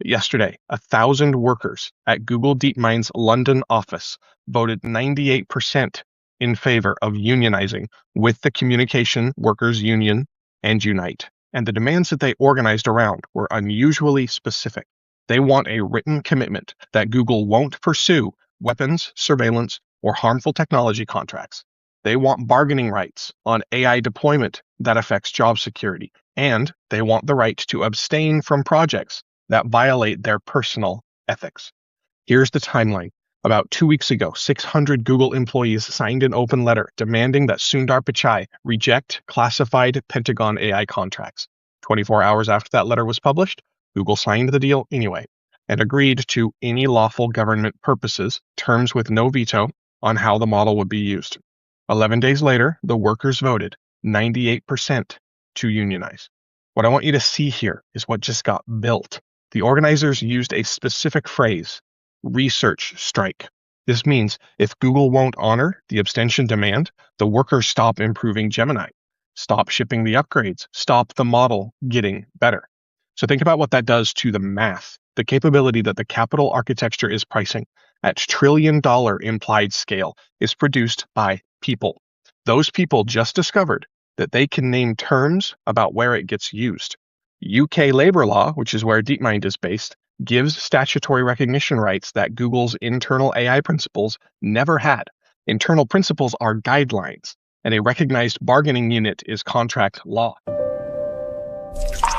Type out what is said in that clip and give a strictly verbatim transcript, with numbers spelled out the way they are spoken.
Yesterday, a thousand workers at Google DeepMind's London office voted ninety-eight percent in favor of unionizing with the Communication Workers Union and Unite. And the demands that they organized around were unusually specific. They want a written commitment that Google won't pursue weapons, surveillance, or harmful technology contracts. They want bargaining rights on A I deployment that affects job security, and they want the right to abstain from projects that violate their personal ethics. Here's the timeline. About two weeks ago, six hundred Google employees signed an open letter demanding that Sundar Pichai reject classified Pentagon A I contracts. twenty-four hours after that letter was published, Google signed the deal anyway and agreed to any lawful government purposes, terms with no veto on how the model would be used. eleven days later, the workers voted ninety-eight percent to unionize. What I want you to see here is what just got built. The organizers used a specific phrase, research strike. This means if Google won't honor the abstention demand, the workers stop improving Gemini, stop shipping the upgrades, stop the model getting better. So think about what that does to the math, the capability that the capital architecture is pricing at trillion dollar implied scale is produced by people. Those people just discovered that they can name terms about where it gets used. U K labor law, which is where DeepMind is based, gives statutory recognition rights that Google's internal A I principles never had. Internal principles are guidelines, and a recognized bargaining unit is contract law.